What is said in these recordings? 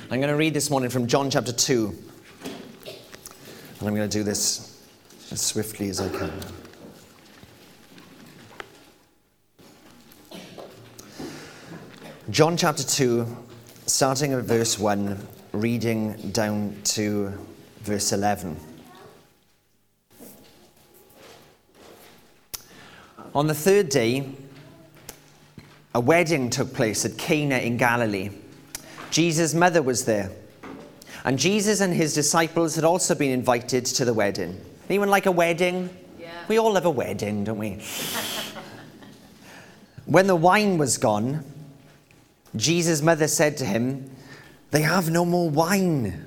I'm going to read this morning from John chapter 2. And I'm going to do this as swiftly as I can. John chapter 2, starting at verse 1, reading down to verse 11. On the third day, a wedding took place at Cana in Galilee. Jesus' mother was there. And Jesus and his disciples had also been invited to the wedding. Anyone like a wedding? Yeah. We all love a wedding, don't we? When the wine was gone, Jesus' mother said to him, "They have no more wine."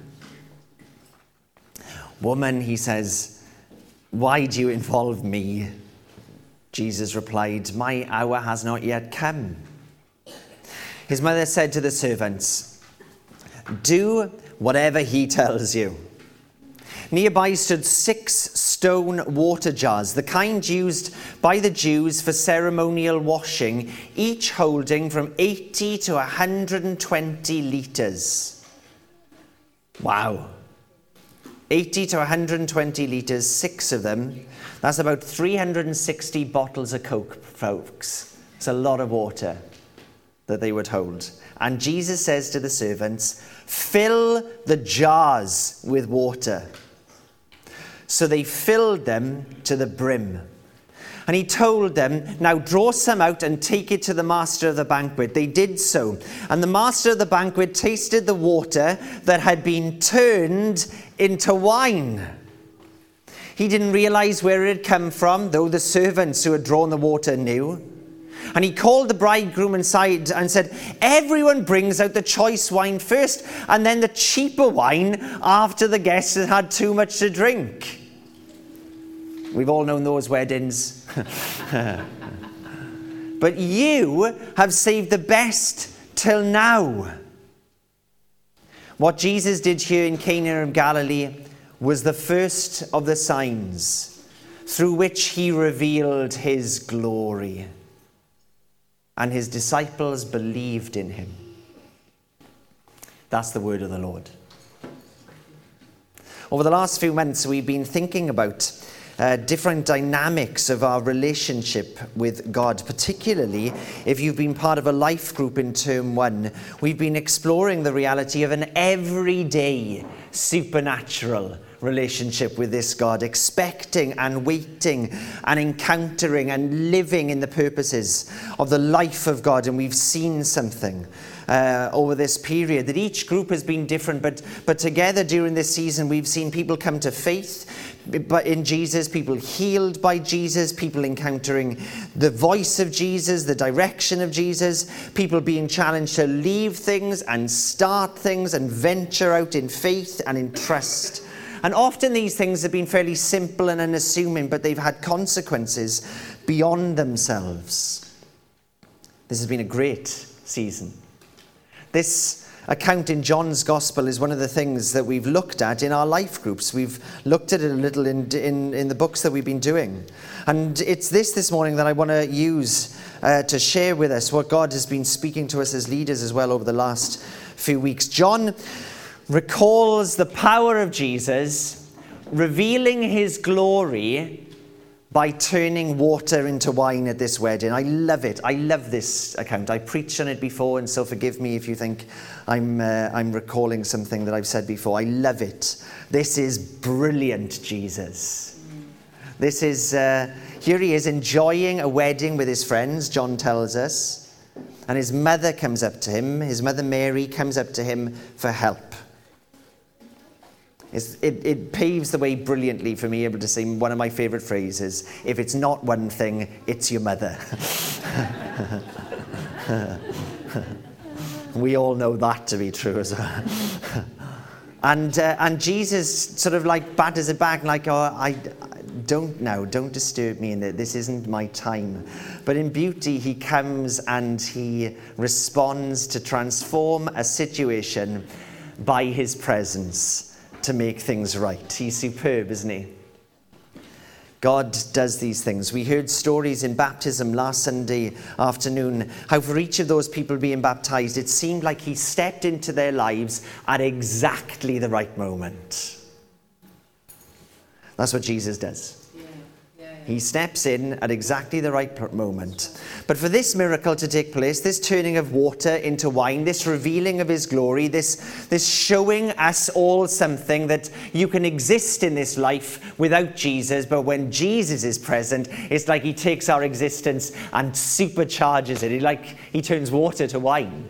"Woman," he says, "why do you involve me?" Jesus replied, "My hour has not yet come." His mother said to the servants, "Do whatever he tells you." Nearby stood 6 stone water jars, the kind used by the Jews for ceremonial washing, each holding from 80 to 120 litres. Wow. 80 to 120 litres, 6 of them. That's about 360 bottles of Coke, folks. It's a lot of water that they would hold. And Jesus says to the servants, "Fill the jars with water." So they filled them to the brim. And he told them, "Now draw some out and take it to the master of the banquet." They did so. And the master of the banquet tasted the water that had been turned into wine. He didn't realize where it had come from, though the servants who had drawn the water knew. And he called the bridegroom inside and said, "Everyone brings out the choice wine first, and then the cheaper wine after the guests had had too much to drink." We've all known those weddings. "But you have saved the best till now." What Jesus did here in Cana of Galilee was the first of the signs through which he revealed his glory. And his disciples believed in him. That's the word of the Lord. Over the last few months, we've been thinking about different dynamics of our relationship with God, particularly if you've been part of a life group in Term 1. We've been exploring the reality of an everyday supernatural relationship with this God, expecting and waiting and encountering and living in the purposes of the life of God. And we've seen something over this period that each group has been different, but together during this season we've seen people come to faith but in Jesus, people healed by Jesus, people encountering the voice of Jesus, the direction of Jesus, people being challenged to leave things and start things and venture out in faith and in trust. And often these things have been fairly simple and unassuming, but they've had consequences beyond themselves. This has been a great season. This account in John's Gospel is one of the things that we've looked at in our life groups. We've looked at it a little in the books that we've been doing. And it's this morning that I want to use to share with us what God has been speaking to us as leaders as well over the last few weeks. John recalls the power of Jesus, revealing his glory by turning water into wine at this wedding. I love it. I love this account. I preached on it before, and so forgive me if you think I'm recalling something that I've said before. I love it. This is brilliant, Jesus. This is, here he is enjoying a wedding with his friends, John tells us, and his mother comes up to him. His mother Mary comes up to him for help. It paves the way brilliantly for me able to say one of my favourite phrases: if it's not one thing, it's your mother. We all know that to be true as well. And Jesus sort of like batters it back like, "Oh, don't disturb me in it. This isn't my time." But in beauty, he comes and he responds to transform a situation by his presence to make things right. He's superb, isn't he? God does these things. We heard stories in baptism last Sunday afternoon, how for each of those people being baptized, it seemed like he stepped into their lives at exactly the right moment. That's what Jesus does. He steps in at exactly the right moment. But for this miracle to take place, this turning of water into wine, this revealing of his glory, this showing us all something that you can exist in this life without Jesus, but when Jesus is present, it's like he takes our existence and supercharges it. He turns water to wine.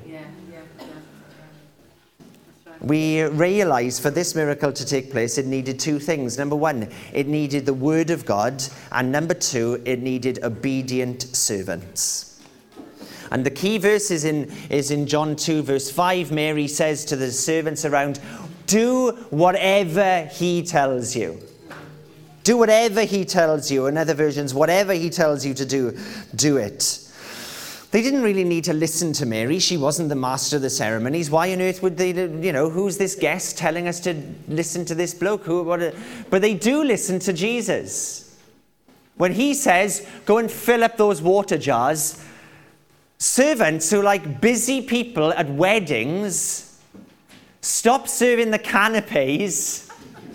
We realize for this miracle to take place, it needed two things. Number one, it needed the word of God. And number two, it needed obedient servants. And the key verse is in John 2, verse 5. Mary says to the servants around, do whatever he tells you. Do whatever he tells you. In other versions, whatever he tells you to do, do it. They didn't really need to listen to Mary. She wasn't the master of the ceremonies. Why on earth would they, who's this guest telling us to listen to this bloke? But they do listen to Jesus. When he says, go and fill up those water jars, servants who like busy people at weddings stop serving the canapes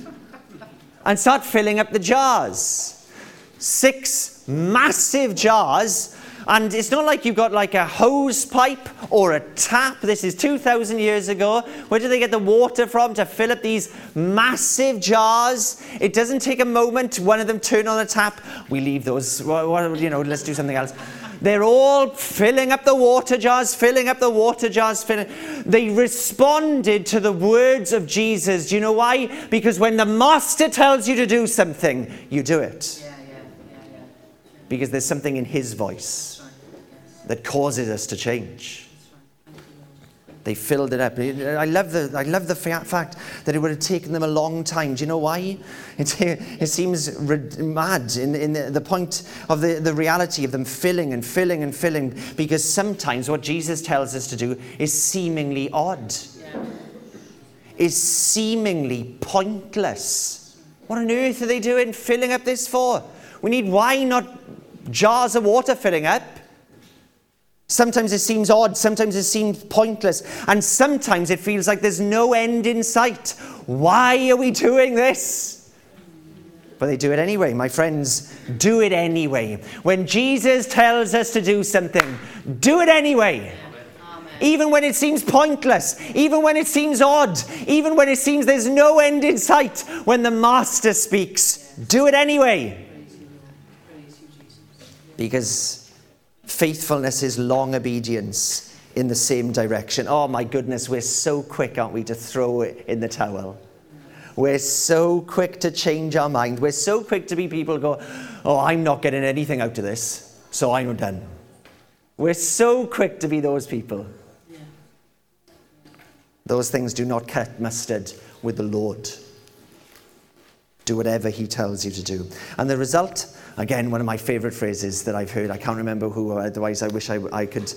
and start filling up the jars. 6 massive jars. And it's not like you've got like a hose pipe or a tap. This is 2,000 years ago. Where do they get the water from to fill up these massive jars? It doesn't take a moment. One of them turn on the tap. We leave those. Let's do something else. They're all filling up the water jars, filling up the water jars. They responded to the words of Jesus. Do you know why? Because when the master tells you to do something, you do it. Because there's something in his voice that causes us to change. They filled it up. I love the fact that it would have taken them a long time. Do you know why? It seems mad in the point of the reality of them filling and filling and filling, because sometimes what Jesus tells us to do is seemingly odd. Is seemingly pointless. What on earth are they doing filling up this for? We need wine, not jars of water filling up. Sometimes it seems odd, sometimes it seems pointless, and sometimes it feels like there's no end in sight. Why are we doing this? But they do it anyway. My friends, do it anyway. When Jesus tells us to do something, do it anyway. Amen. Even when it seems pointless, even when it seems odd, even when it seems there's no end in sight, when the Master speaks, do it anyway. Because faithfulness is long obedience in the same direction. Oh my goodness, we're so quick, aren't we, to throw it in the towel. We're so quick to change our mind. We're so quick to be people who go, oh, I'm not getting anything out of this, so I'm done. We're so quick to be those people. Those things do not cut mustard with the Lord. Do whatever he tells you to do. And the result, again, one of my favorite phrases that I've heard, I can't remember who, otherwise I wish I could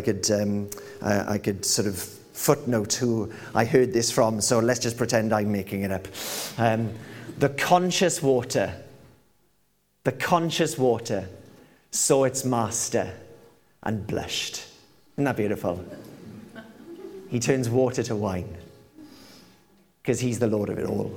sort of footnote who I heard this from, so let's just pretend I'm making it up. The conscious water saw its master and blushed. Isn't that beautiful? He turns water to wine because he's the Lord of it all.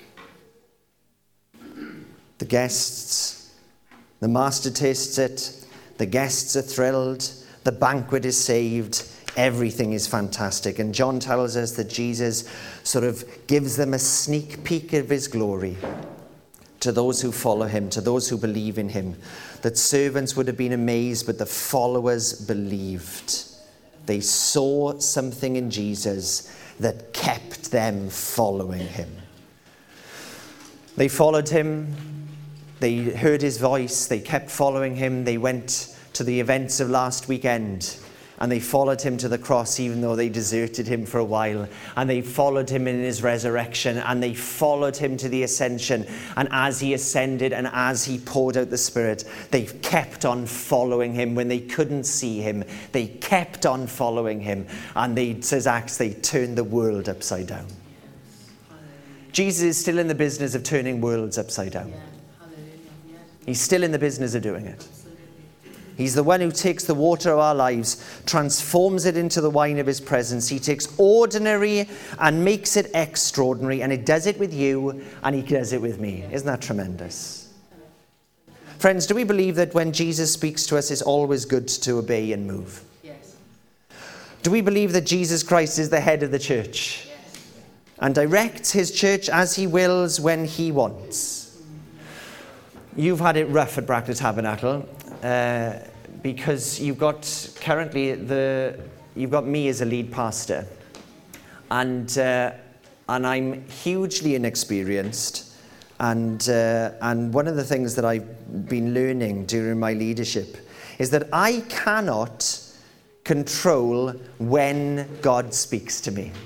The guests, the master tastes it, the guests are thrilled, the banquet is saved, everything is fantastic. And John tells us that Jesus sort of gives them a sneak peek of his glory to those who follow him, to those who believe in him. That servants would have been amazed, but the followers believed. They saw something in Jesus that kept them following him. They followed him. They heard his voice. They kept following him. They went to the events of last weekend and they followed him to the cross, even though they deserted him for a while. And they followed him in his resurrection, and they followed him to the ascension. And as he ascended and as he poured out the Spirit, they kept on following him. When they couldn't see him, they kept on following him. And they, says Acts, they turned the world upside down. Jesus is still in the business of turning worlds upside down. He's still in the business of doing it. He's the one who takes the water of our lives, transforms it into the wine of his presence. He takes ordinary and makes it extraordinary, and he does it with you, and he does it with me. Isn't that tremendous? Friends, do we believe that when Jesus speaks to us, it's always good to obey and move? Yes. Do we believe that Jesus Christ is the head of the church and directs his church as he wills when he wants? You've had it rough at Brackley Tabernacle because you've got me as a lead pastor, and I'm hugely inexperienced. And one of the things that I've been learning during my leadership is that I cannot control when God speaks to me.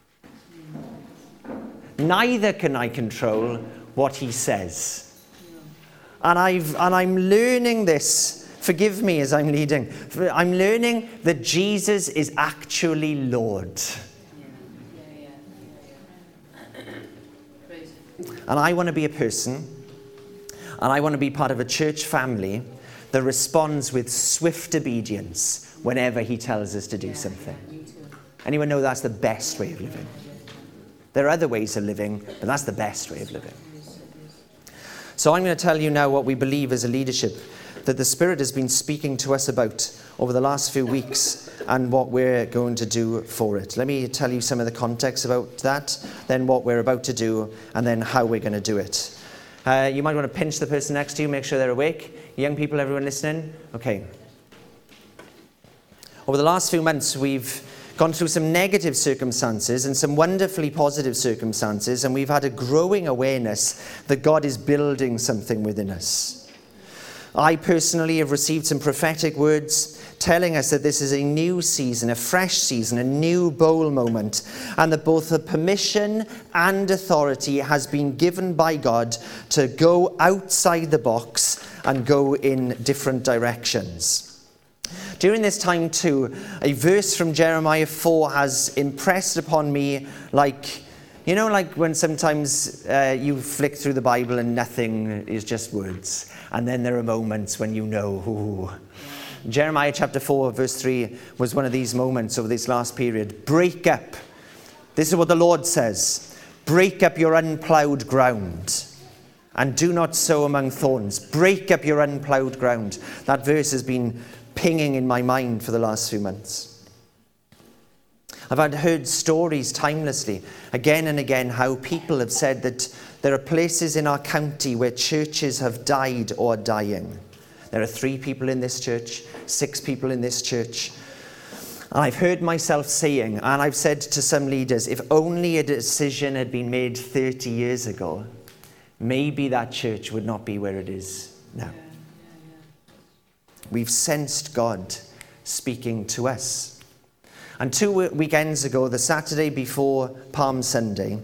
Neither can I control what he says. And I'm learning this. Forgive me as I'm leading. I'm learning that Jesus is actually Lord. And I want to be a person, and I want to be part of a church family that responds with swift obedience whenever he tells us to do something. Anyone know that's the best way of living? There are other ways of living, but that's the best way of living. So I'm going to tell you now what we believe as a leadership that the Spirit has been speaking to us about over the last few weeks and what we're going to do for it. Let me tell you some of the context about that, then what we're about to do, and then how we're going to do it. You might want to pinch the person next to you, make sure they're awake. Young people, everyone listening? Okay. Over the last few months, we've gone through some negative circumstances and some wonderfully positive circumstances, and we've had a growing awareness that God is building something within us. I personally have received some prophetic words telling us that this is a new season, a fresh season, a new bowl moment, and that both the permission and authority has been given by God to go outside the box and go in different directions. During this time too, a verse from Jeremiah 4 has impressed upon me like when sometimes you flick through the Bible and nothing is just words. And then there are moments when you know, ooh. Jeremiah chapter 4, verse 3 was one of these moments over this last period. Break up. This is what the Lord says. Break up your unplowed ground and do not sow among thorns. Break up your unplowed ground. That verse has been pinging in my mind for the last few months. I've heard stories timelessly, again and again, how people have said that there are places in our county where churches have died or are dying. There are 3 people in this church, 6 people in this church. And I've heard myself saying, and I've said to some leaders, if only a decision had been made 30 years ago, maybe that church would not be where it is now. We've sensed God speaking to us. And 2 weekends ago, the Saturday before Palm Sunday,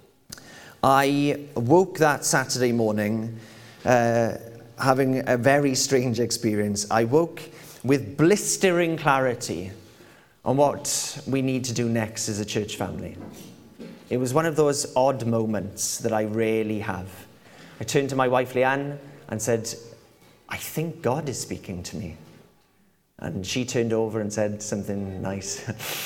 I woke that Saturday morning having a very strange experience. I woke with blistering clarity on what we need to do next as a church family. It was one of those odd moments that I rarely have. I turned to my wife Leanne and said, I think God is speaking to me. And she turned over and said something nice.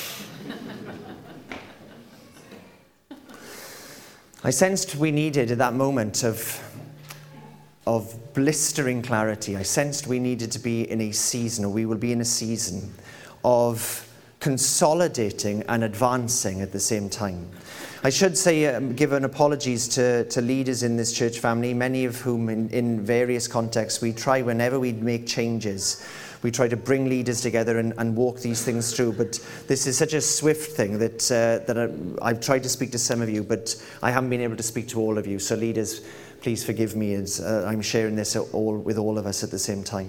I sensed we needed, at that moment of blistering clarity, I sensed we needed to be in a season, or we will be in a season, of consolidating and advancing at the same time. I should say, give an apologies to leaders in this church family, many of whom in various contexts, we try whenever we make changes, we try to bring leaders together and walk these things through. But this is such a swift thing that I've tried to speak to some of you, but I haven't been able to speak to all of you. So leaders, please forgive me as I'm sharing this with all of us at the same time.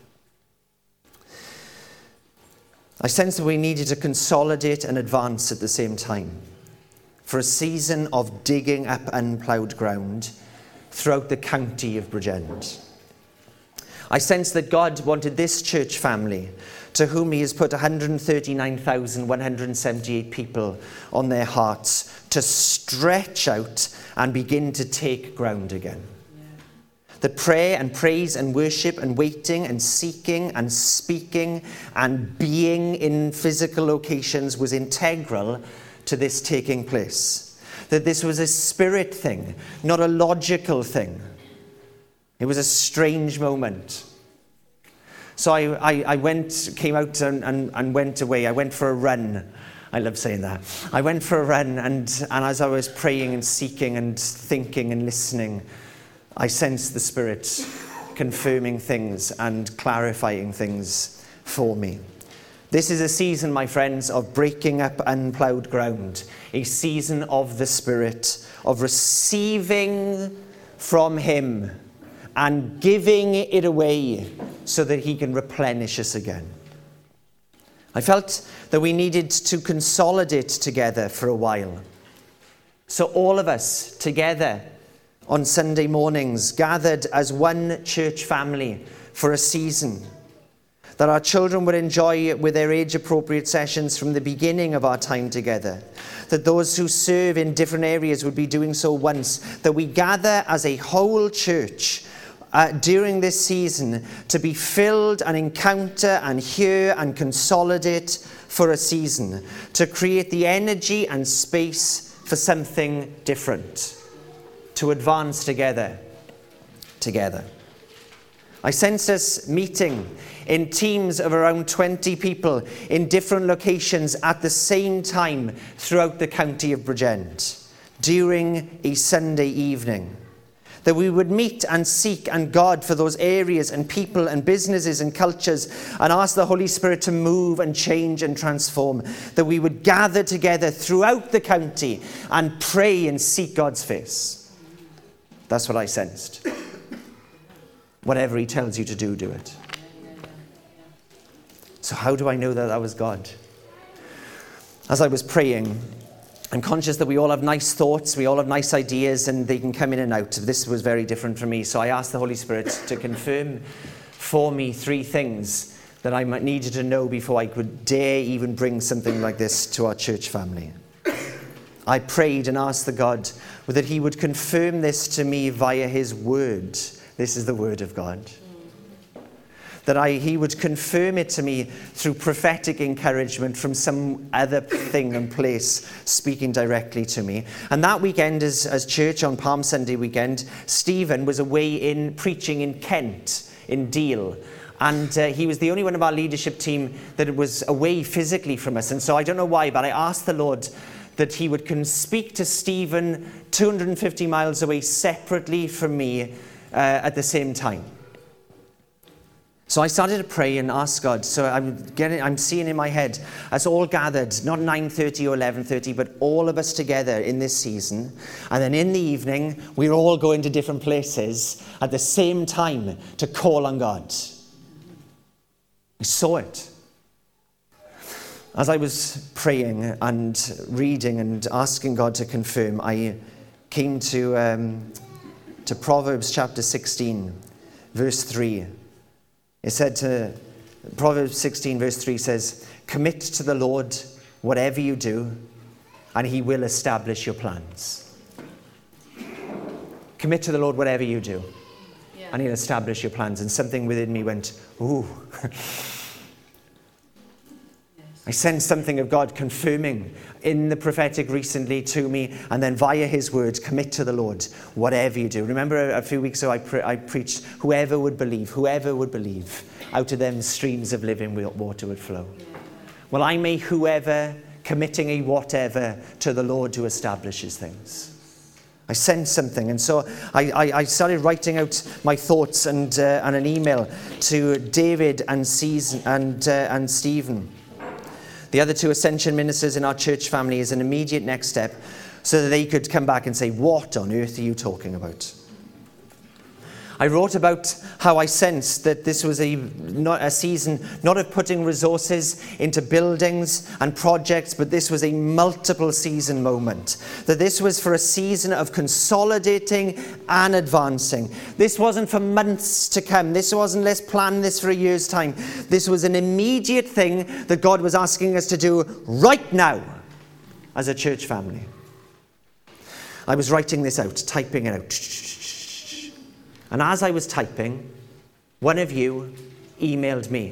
I sensed that we needed to consolidate and advance at the same time for a season of digging up unploughed ground throughout the county of Bridgend. I sense that God wanted this church family, to whom he has put 139,178 people on their hearts, to stretch out and begin to take ground again. Yeah. That prayer and praise and worship and waiting and seeking and speaking and being in physical locations was integral to this taking place. That this was a spirit thing, not a logical thing. It was a strange moment. So I came out and went away. I went for a run. I love saying that. I went for a run, and as I was praying and seeking and thinking and listening, I sensed the Spirit confirming things and clarifying things for me. This is a season, my friends, of breaking up unplowed ground, a season of the Spirit, of receiving from Him and giving it away so that He can replenish us again. I felt that we needed to consolidate together for a while. So all of us together on Sunday mornings, gathered as one church family for a season, that our children would enjoy with their age-appropriate sessions from the beginning of our time together, that those who serve in different areas would be doing so once, that we gather as a whole church during this season to be filled and encounter and hear and consolidate for a season, to create the energy and space for something different, to advance together. I sense us meeting in teams of around 20 people in different locations at the same time throughout the county of Bridgend during a Sunday evening. That we would meet and seek and God for those areas and people and businesses and cultures and ask the Holy Spirit to move and change and transform. That we would gather together throughout the county and pray and seek God's face. That's what I sensed. Whatever He tells you to do, do it. So how do I know that that was God? As I was praying, I'm conscious that we all have nice thoughts, we all have nice ideas, and they can come in and out. This was very different for me. So I asked the Holy Spirit to confirm for me 3 things that I needed to know before I could dare even bring something like this to our church family. I prayed and asked the God that He would confirm this to me via His word. This is the word of God. That He would confirm it to me through prophetic encouragement from some other thing and place speaking directly to me. And that weekend as church on Palm Sunday weekend, Stephen was away in preaching in Kent, in Deal. And he was the only one of our leadership team that was away physically from us. And so I don't know why, but I asked the Lord that He would speak to Stephen 250 miles away separately from me at the same time. So I started to pray and ask God. So I'm seeing in my head us all gathered, not 9:30 or 11:30, but all of us together in this season. And then in the evening, we're all going to different places at the same time to call on God. I saw it. As I was praying and reading and asking God to confirm, I came to Proverbs chapter 16, verse 3. It said Proverbs 16 verse 3 says, "Commit to the Lord whatever you do, and He will establish your plans." Commit to the Lord whatever you do, and He'll establish your plans. And something within me went, ooh. I sensed something of God confirming in the prophetic recently to me, and then via His words, commit to the Lord, whatever you do. Remember a few weeks ago I preached, whoever would believe, out of them streams of living water would flow. Well, I may whoever, committing a whatever to the Lord who establishes things. I sensed something, and so I started writing out my thoughts and an email to David and Stephen, the other 2 Ascension ministers in our church family, as an immediate next step, so that they could come back and say, what on earth are you talking about? I wrote about how I sensed that this was not a season not of putting resources into buildings and projects, but this was a multiple season moment. That this was for a season of consolidating and advancing. This wasn't for months to come. This wasn't, let's plan this for a year's time. This was an immediate thing that God was asking us to do right now as a church family. I was writing this out, typing it out. And as I was typing, one of you emailed me.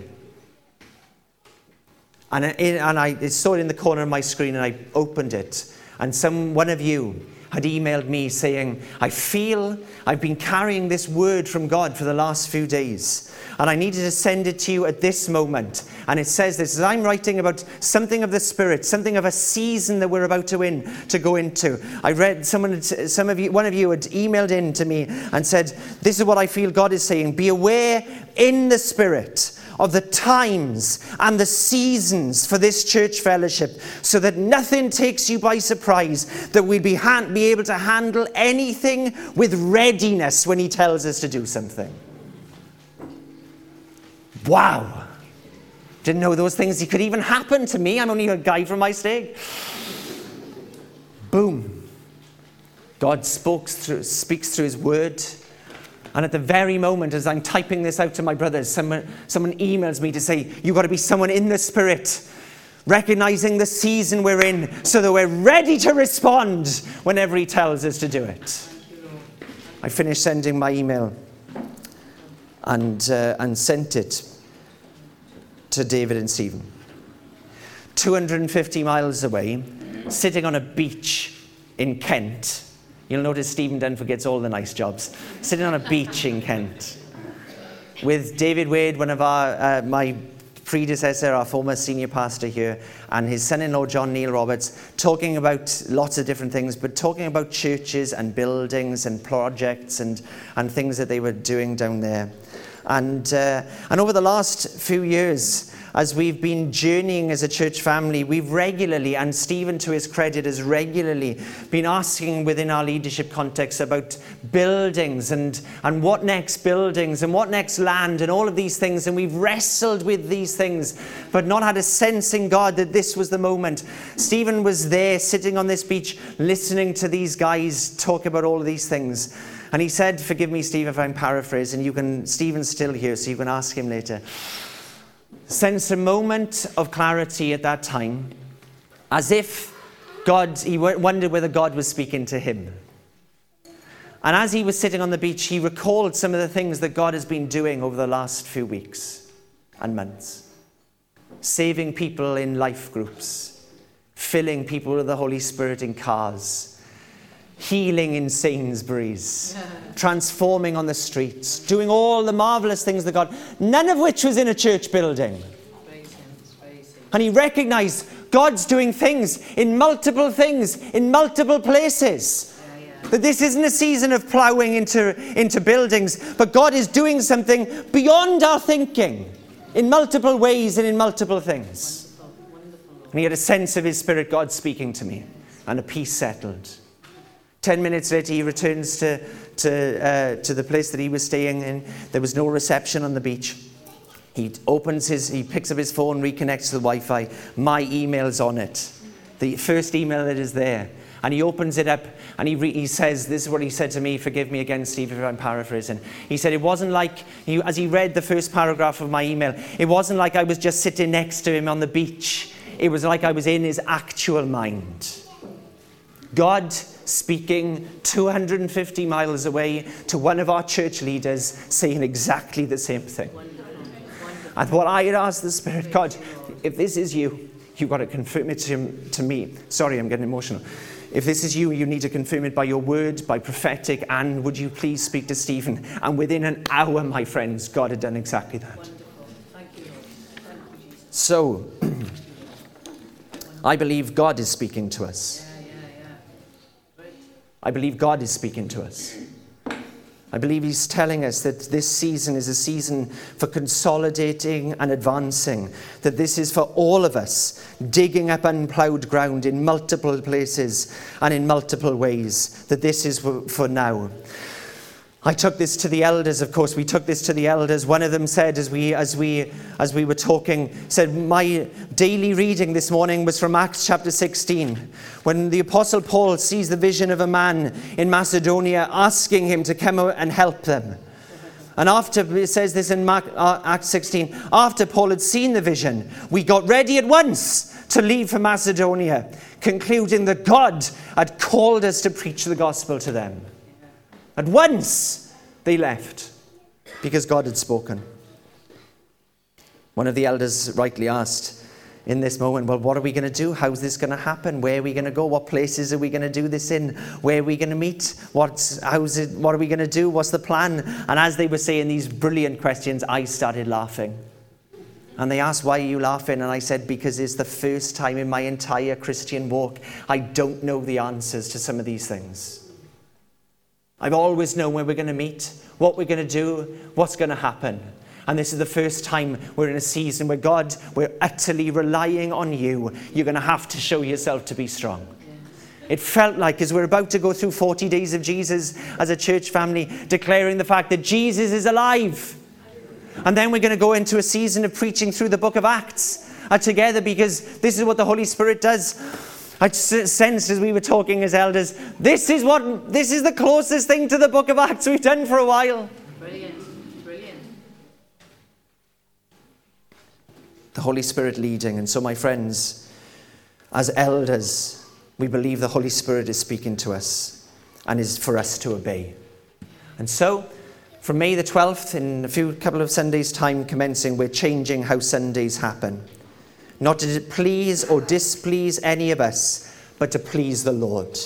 And I saw it in the corner of my screen, and I opened it. And one of you had emailed me saying, I feel I've been carrying this word from God for the last few days, and I needed to send it to you at this moment. And it says this, as I'm writing about something of the Spirit, something of a season that we're about to go into. I read one of you had emailed in to me and said, this is what I feel God is saying. Be aware in the Spirit of the times and the seasons for this church fellowship, so that nothing takes you by surprise, that we'd be able to handle anything with readiness when he tells us to do something. Wow. Didn't know those things could even happen to me. I'm only a guy from my stake. Boom. God speaks through his word. And at the very moment, as I'm typing this out to my brothers, someone emails me to say, you've got to be someone in the Spirit, recognizing the season we're in, so that we're ready to respond whenever he tells us to do it. I finished sending my email and sent it to David and Stephen. 250 miles away, sitting on a beach in Kent. You'll notice Stephen Dunford gets all the nice jobs. Sitting on a beach in Kent with David Wade, one of my predecessor, our former senior pastor here, and his son-in-law, John Neil Roberts, talking about lots of different things, but talking about churches and buildings and projects and things that they were doing down there. And over the last few years, as we've been journeying as a church family, we've regularly, and Stephen to his credit has regularly been asking within our leadership context about buildings and what next buildings and what next land and all of these things. And we've wrestled with these things, but not had a sense in God that this was the moment. Stephen was there sitting on this beach listening to these guys talk about all of these things. And he said, forgive me, Steve, if I'm paraphrasing, Stephen's still here, so you can ask him later. Sense a moment of clarity at that time, as if he wondered whether God was speaking to him. And as he was sitting on the beach, he recalled some of the things that God has been doing over the last few weeks and months. Saving people in life groups, filling people with the Holy Spirit in cars, healing in Sainsbury's, transforming on the streets, doing all the marvelous things that God, none of which was in a church building. And he recognized God's doing things in multiple places. That this isn't a season of plowing into buildings, but God is doing something beyond our thinking in multiple ways and in multiple things. And he had a sense of his Spirit, God speaking to me, and a peace settled. 10 minutes later, he returns to the place that he was staying in. There was no reception on the beach. He picks up his phone, reconnects to the Wi-Fi. My email's on it. The first email that is there. And he opens it up and he says, this is what he said to me, forgive me again, Steve, if I'm paraphrasing. He said, it wasn't like, as he read the first paragraph of my email, it wasn't like I was just sitting next to him on the beach. It was like I was in his actual mind. God speaking 250 miles away to one of our church leaders, saying exactly the same thing. And what I had asked the Spirit, God, if this is you, you've got to confirm it to me. Sorry, I'm getting emotional. If this is you, you need to confirm it by your word, by prophetic, and would you please speak to Stephen? And within an hour, my friends, God had done exactly that. Thank you, Lord. Thank you, Jesus. So, I believe God is speaking to us. I believe God is speaking to us. I believe he's telling us that this season is a season for consolidating and advancing, that this is for all of us, digging up unplowed ground in multiple places and in multiple ways, that this is for now. I took this to the elders, of course. We took this to the elders. One of them said, as we were talking, said, my daily reading this morning was from Acts chapter 16, when the Apostle Paul sees the vision of a man in Macedonia asking him to come out and help them. And after, it says this in Acts 16, after Paul had seen the vision, we got ready at once to leave for Macedonia, concluding that God had called us to preach the gospel to them. At once, They left because God had spoken. One of the elders rightly asked in this moment, well, what are we going to do? How's this going to happen? Where are we going to go? What places are we going to do this in? Where are we going to meet? What are we going to do? What's the plan? And as they were saying these brilliant questions, I started laughing. And they asked, why are you laughing? And I said, because it's the first time in my entire Christian walk I don't know the answers to some of these things. I've always known where we're going to meet, what we're going to do, what's going to happen. And this is the first time we're in a season where, God, we're utterly relying on you. You're going to have to show yourself to be strong. It felt like, as we're about to go through 40 days of Jesus as a church family, declaring the fact that Jesus is alive. And then we're going to go into a season of preaching through the book of Acts together, because this is what the Holy Spirit does. I sensed as we were talking as elders, this is the closest thing to the book of Acts we've done for a while. Brilliant. The Holy Spirit leading. And so, my friends, as elders, we believe the Holy Spirit is speaking to us and is for us to obey. And so, from May the 12th, in a couple of Sundays' time commencing, we're changing how Sundays happen. Not to please or displease any of us, but to please the Lord.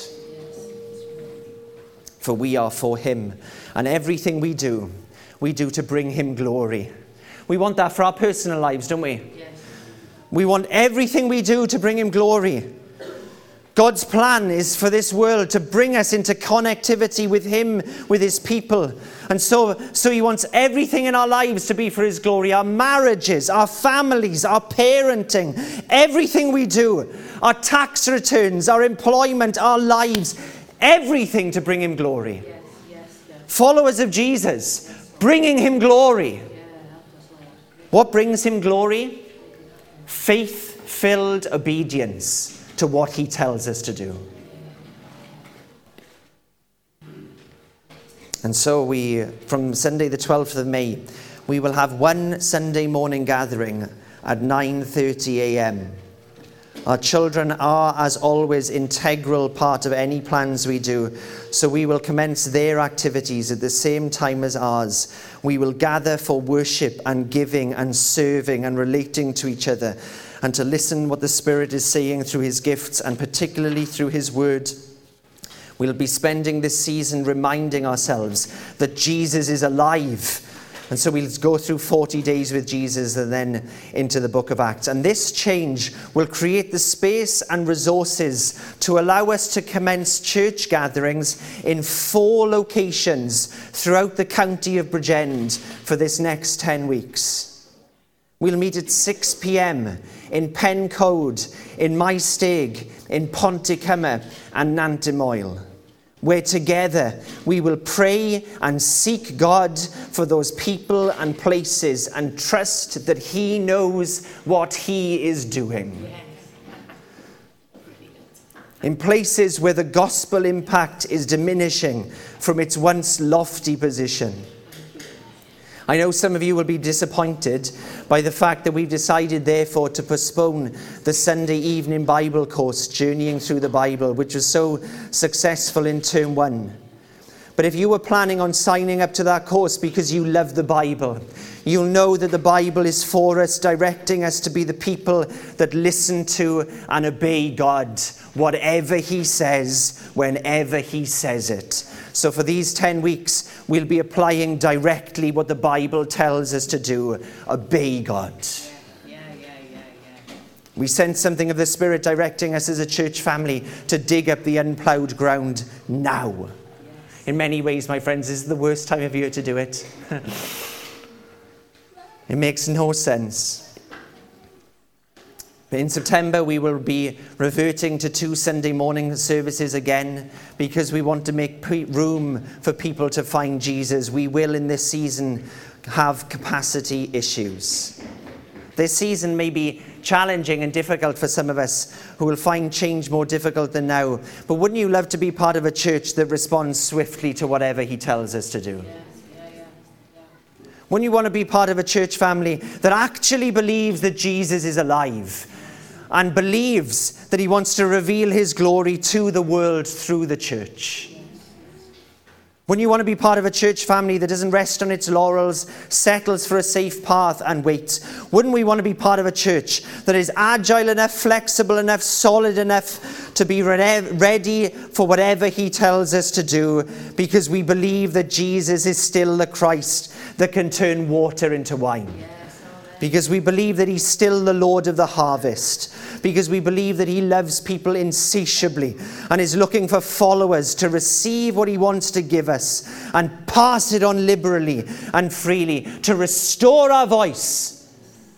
For we are for him. And everything we do to bring him glory. We want that for our personal lives, don't we? Yes. We want everything we do to bring him glory. God's plan is for this world to bring us into connectivity with him, with his people. And so he wants everything in our lives to be for his glory. Our marriages, our families, our parenting, everything we do, our tax returns, our employment, our lives, everything to bring him glory. Yes. Followers of Jesus, bringing him glory. Yeah, help us, Lord. What brings him glory? Faith-filled obedience to what he tells us to do. And so from Sunday the 12th of May, we will have one Sunday morning gathering at 9:30 a.m. Our children are, as always, integral part of any plans we do, so we will commence their activities at the same time as ours. We will gather for worship and giving and serving and relating to each other, and to listen what the Spirit is saying through his gifts and particularly through his word. We'll be spending this season reminding ourselves that Jesus is alive. And so we'll go through 40 days with Jesus and then into the book of Acts. And this change will create the space and resources to allow us to commence church gatherings in 4 locations throughout the county of Bridgend for this next 10 weeks. We'll meet at 6 p.m. in Pencode, in Maesteg, in Pontycymer and Nantymoel, where together we will pray and seek God for those people and places and trust that he knows what he is doing. In places where the gospel impact is diminishing from its once lofty position. I know some of you will be disappointed by the fact that we've decided, therefore, to postpone the Sunday evening Bible course, Journeying Through the Bible, which was so successful in term 1. But if you were planning on signing up to that course because you love the Bible, you'll know that the Bible is for us, directing us to be the people that listen to and obey God, whatever he says, whenever he says it. So for these 10 weeks, we'll be applying directly what the Bible tells us to do. Obey God. Yeah. We sense something of the Spirit directing us as a church family to dig up the unplowed ground now. Yes. In many ways, my friends, this is the worst time of year to do it. It makes no sense. But in September, we will be reverting to 2 Sunday morning services again because we want to make room for people to find Jesus. We will, in this season, have capacity issues. This season may be challenging and difficult for some of us who will find change more difficult than now. But wouldn't you love to be part of a church that responds swiftly to whatever he tells us to do? Yeah. Wouldn't you want to be part of a church family that actually believes that Jesus is alive and believes that he wants to reveal his glory to the world through the church? Wouldn't you want to be part of a church family that doesn't rest on its laurels, settles for a safe path and waits? Wouldn't we want to be part of a church that is agile enough, flexible enough, solid enough to be ready for whatever he tells us to do, because we believe that Jesus is still the Christ that can turn water into wine? Because we believe that he's still the Lord of the harvest. Because we believe that he loves people insatiably and is looking for followers to receive what he wants to give us and pass it on liberally and freely, to restore our voice,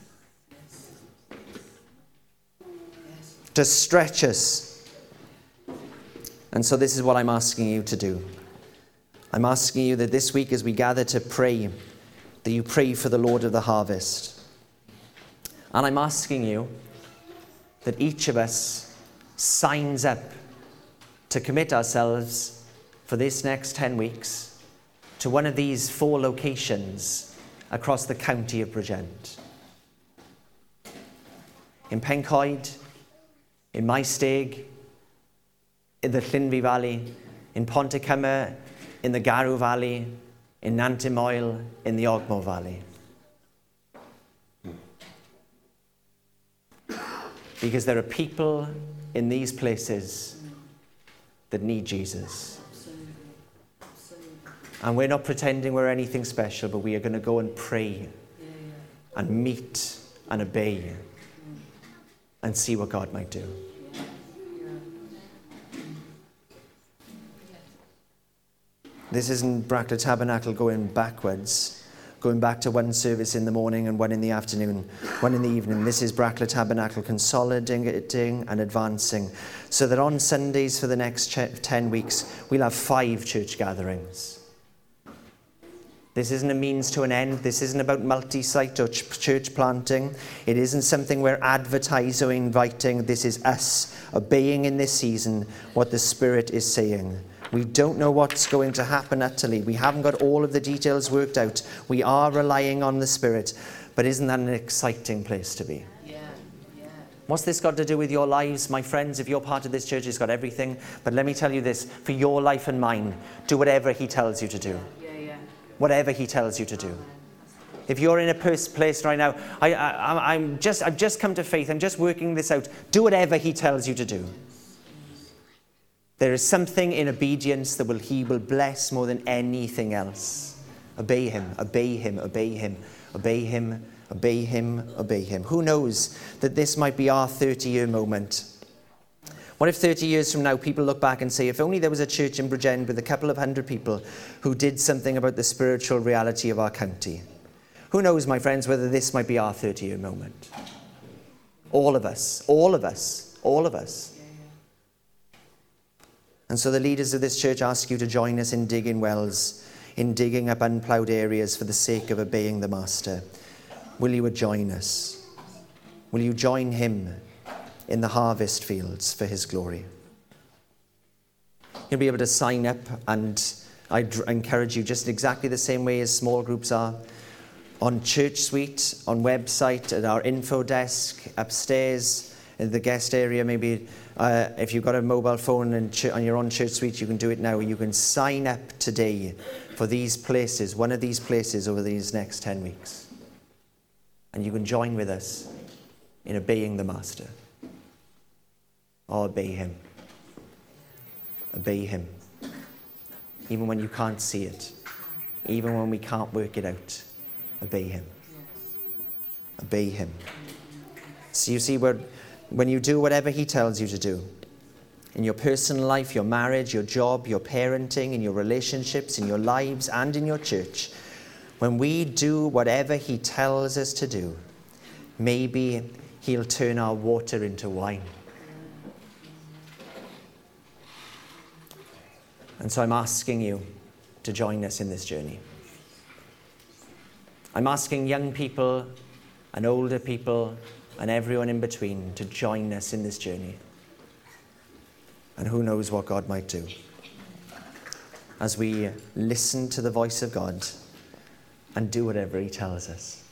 to stretch us. And so this is what I'm asking you to do. I'm asking you that this week, as we gather to pray, that you pray for the Lord of the harvest. And I'm asking you that each of us signs up to commit ourselves for this next 10 weeks to one of these 4 locations across the county of Bridgend. In Pencoed, in Maesteg, in the Llinvi Valley, in Pontycymer, in the Garw Valley, in Nantymoel, in the Ogmore Valley. Because there are people in these places that need Jesus. And we're not pretending we're anything special, but we are going to go and pray and meet and obey and see what God might do. This isn't Brackley Tabernacle going backwards, going back to one service in the morning and one in the afternoon, one in the evening. This is Brackley Tabernacle consolidating and advancing, so that on Sundays for the next 10 weeks, we'll have 5 church gatherings. This isn't a means to an end. This isn't about multi-site or church planting. It isn't something we're advertising or inviting. This is us obeying in this season what the Spirit is saying. We don't know what's going to happen utterly. We haven't got all of the details worked out. We are relying on the Spirit. But isn't that an exciting place to be? Yeah. What's this got to do with your lives? My friends, if you're part of this church, it's got everything. But let me tell you this, for your life and mine, do whatever he tells you to do. Yeah. Whatever he tells you to do. If you're in a place right now, I've just come to faith, I'm just working this out. Do whatever he tells you to do. There is something in obedience that he will bless more than anything else. Obey him, obey him, obey him, obey him, obey him, obey him. Who knows that this might be our 30-year moment? What if 30 years from now people look back and say, if only there was a church in Bridgend with a couple of hundred people who did something about the spiritual reality of our county? Who knows, my friends, whether this might be our 30-year moment? All of us, all of us, all of us. And so the leaders of this church ask you to join us in digging wells, in digging up unploughed areas for the sake of obeying the Master. Will you join us? Will you join him in the harvest fields for his glory? You'll be able to sign up, and I encourage you just exactly the same way as small groups are, on Church Suite, on website, at our info desk, upstairs, in the guest area. Maybe if you've got a mobile phone and on your own Church Suite, you can do it now. You can sign up today for these places, one of these places over these next 10 weeks. And you can join with us in obeying the Master. Oh, obey him. Obey him. Even when you can't see it. Even when we can't work it out. Obey him. Obey him. So you see, when you do whatever he tells you to do, in your personal life, your marriage, your job, your parenting, in your relationships, in your lives, and in your church, when we do whatever he tells us to do, maybe he'll turn our water into wine. And so I'm asking you to join us in this journey. I'm asking young people and older people and everyone in between to join us in this journey. And who knows what God might do as we listen to the voice of God and do whatever he tells us.